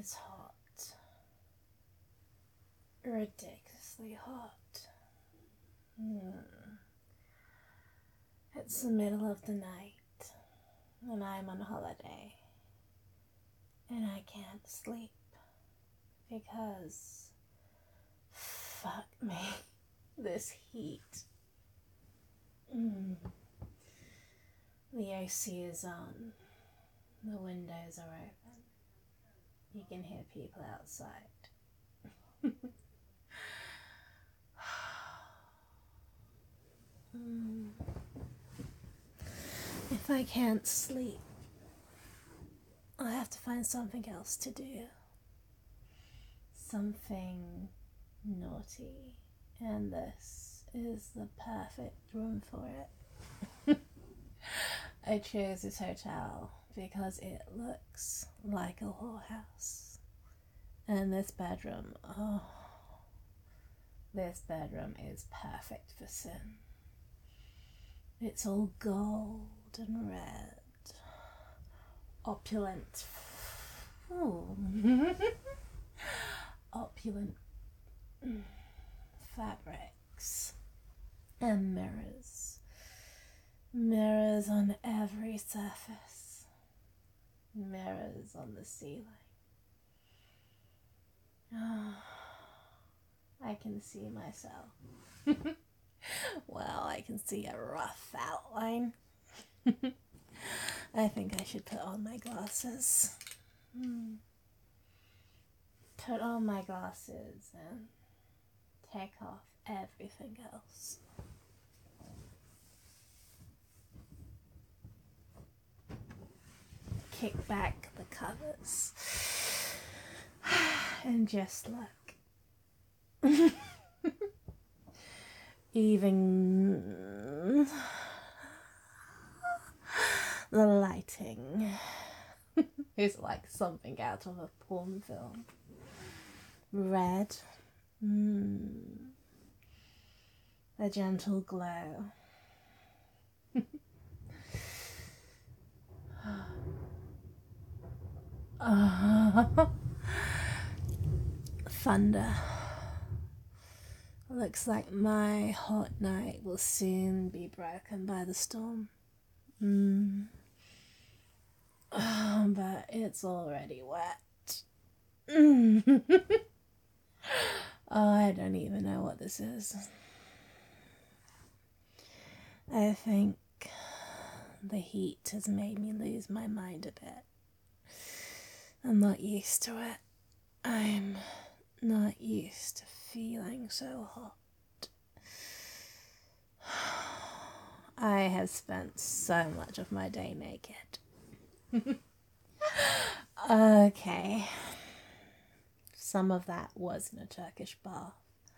is hot. Ridiculously hot. It's the middle of the night, and I'm on holiday, and I can't sleep because, fuck me, this heat. The AC is on, the windows are open, you can hear people outside. If I can't sleep, I have to find something else to do. Something naughty. And this is the perfect room for it. I chose this hotel because it looks like a whorehouse. And this bedroom, this bedroom is perfect for sin. It's all gold and red. Opulent. Opulent fabrics. And mirrors. Mirrors on every surface. Mirrors on the ceiling. I can see myself. Well, I can see a rough outline. I think I should put on my glasses. Put on my glasses and take off everything else. Kick back the covers and just look. Even the lighting is like something out of a porn film. Red, a gentle glow. Thunder. Looks like my hot night will soon be broken by the storm. But it's already wet. I don't even know what this is. I think the heat has made me lose my mind a bit. I'm not used to it. I'm not used to feeling so hot. I have spent so much of my day naked. Okay. Some of that was in a Turkish bath.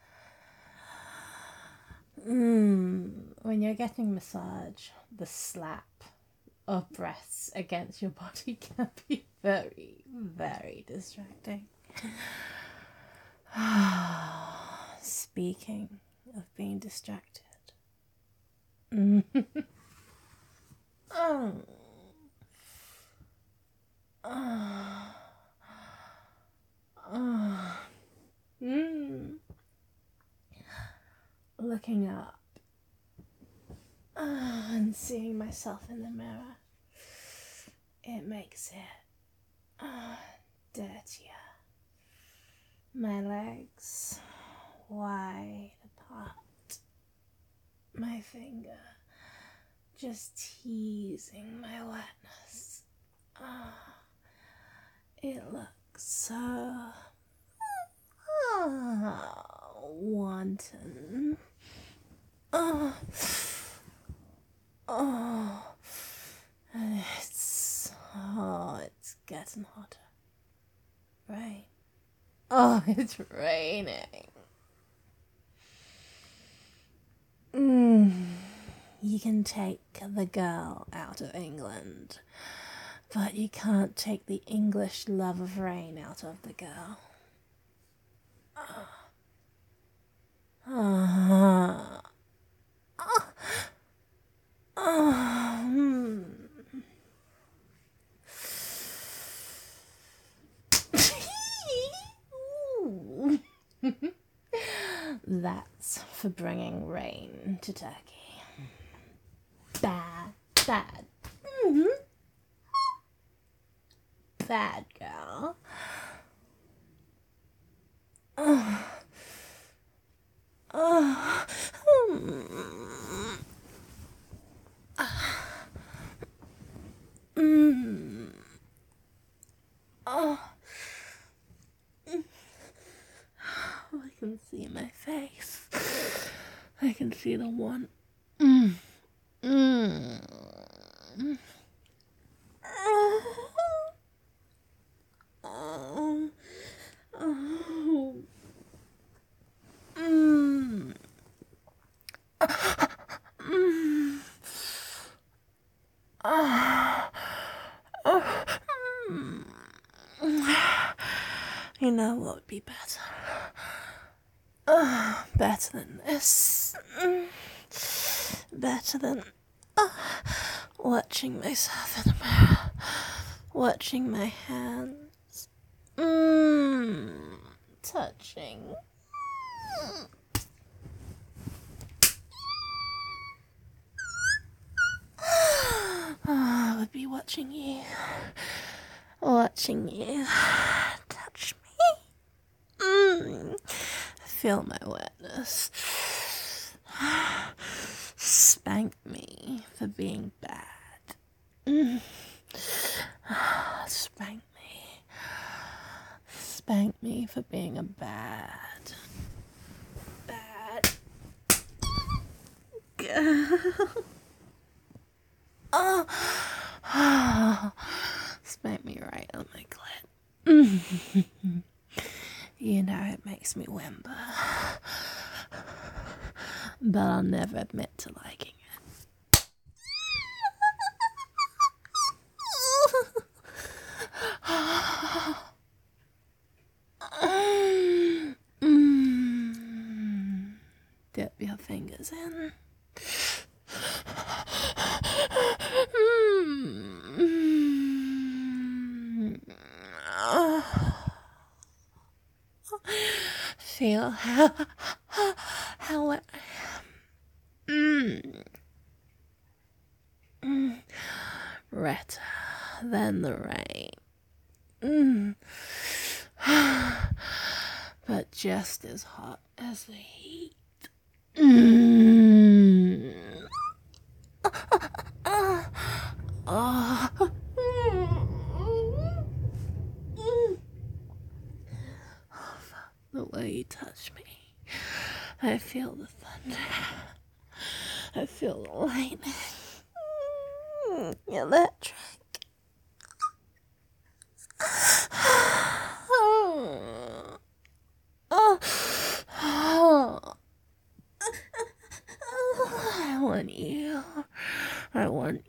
When you're getting massage, the slap of breasts against your body can be very, very distracting. Speaking of being distracted. Looking up and seeing myself in the mirror, it makes it dirtier. My legs wide apart, my finger just teasing my wetness. It looks so wanton. It's getting hotter. Right. It's raining. You can take the girl out of England, but you can't take the English love of rain out of the girl. That's for bringing rain to Turkey. Bad. Mm-hmm. Bad girl. I can see my face. I can see the one. You know what would be better? Better than this. Better than watching myself in the mirror. Watching my hands. Touching. I would be watching you. Watching you touch me. Feel my wetness. Spank me for being bad. Spank me. Spank me for being a bad girl. Spank me right on my clit. You know it makes me whimper. But I'll never admit to liking it. Dip your fingers in. Feel how wet I am. Redder than the rain. But just as hot as the heat. The way you touch me, I feel the thunder. I feel the lightning. Electric. I want you. I want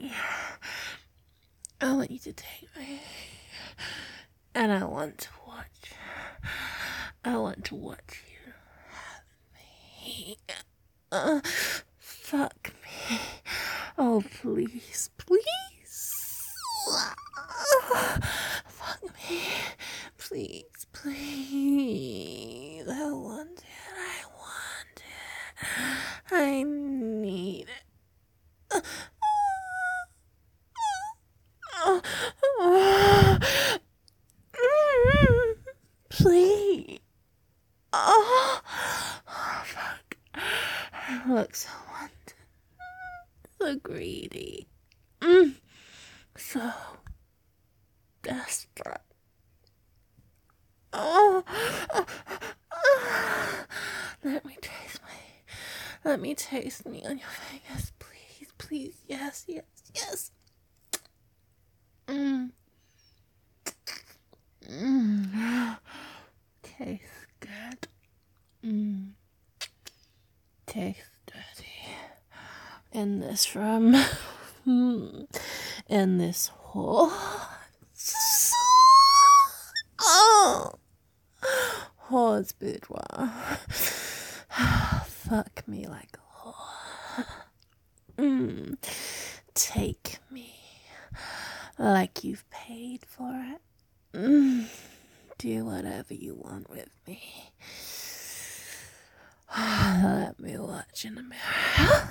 you to take me. And I want to watch you have me. Fuck me. Oh, please. Fuck me. Please. I want it. I need it. Please. Fuck. I look so wanted. So greedy. So desperate. Let me taste me on your fingers, please. Yes. Tastes good. Tastes dirty. In this room. In this hole. Whore's boudoir. Fuck me like a whore. Take me like you've paid for it. Do whatever you want with me. Let me watch in the mirror.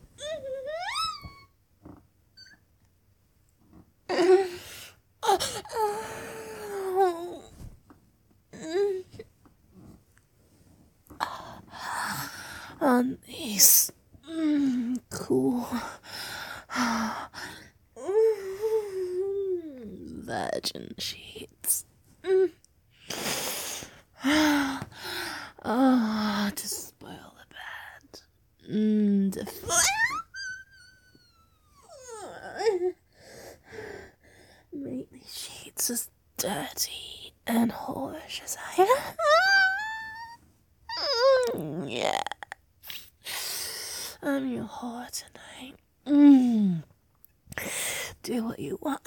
On these cool virgin sheets. Oh, to spoil the bed. Make these sheets as dirty and whorish as I am. Yeah. I'm your whore tonight. Do what you want.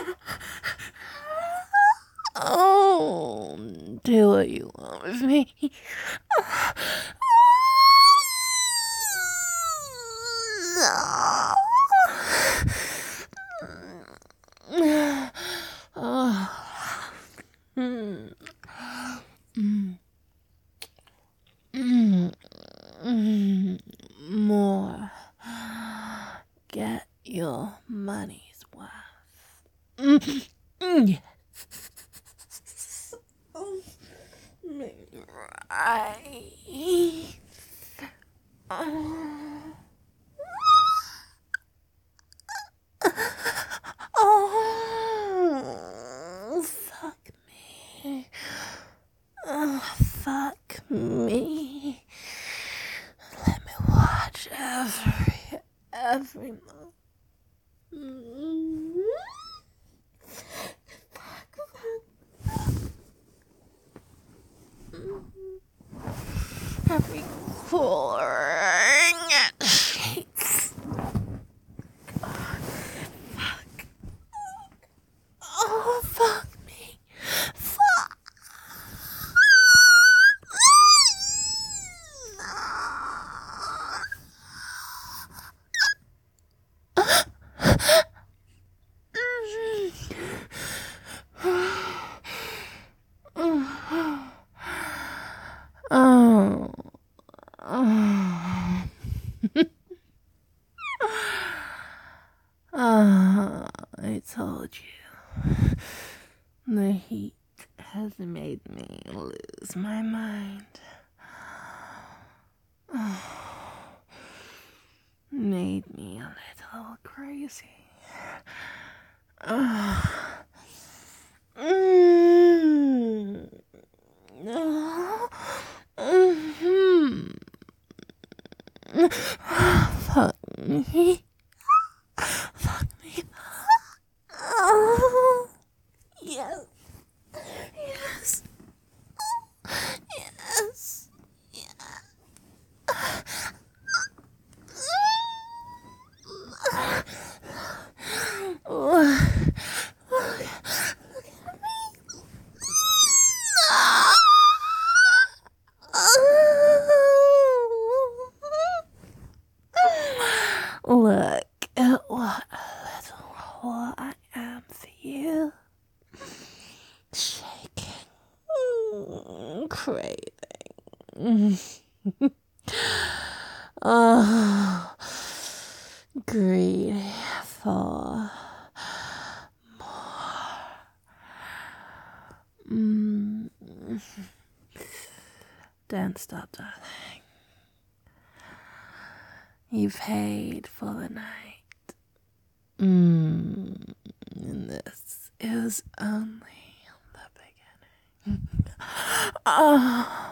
Oh, do what you want with me. More. Get your money's worth. Yes. Right. Oh, fuck me. Oh, fuck me. Let me watch every month. Every cooling sheets. Fuck. Oh, fuck me. Fuck. I told you. The heat has made me lose my mind. Made me a little crazy. Fuck me. Fuck me. Oh, yes. Yes. Yes. Look at me. Look at what a little whore I am for you. Shaking, craving. Oh, greedy for more. Don't stop, darling. You paid for the night. And this is only the beginning. Oh.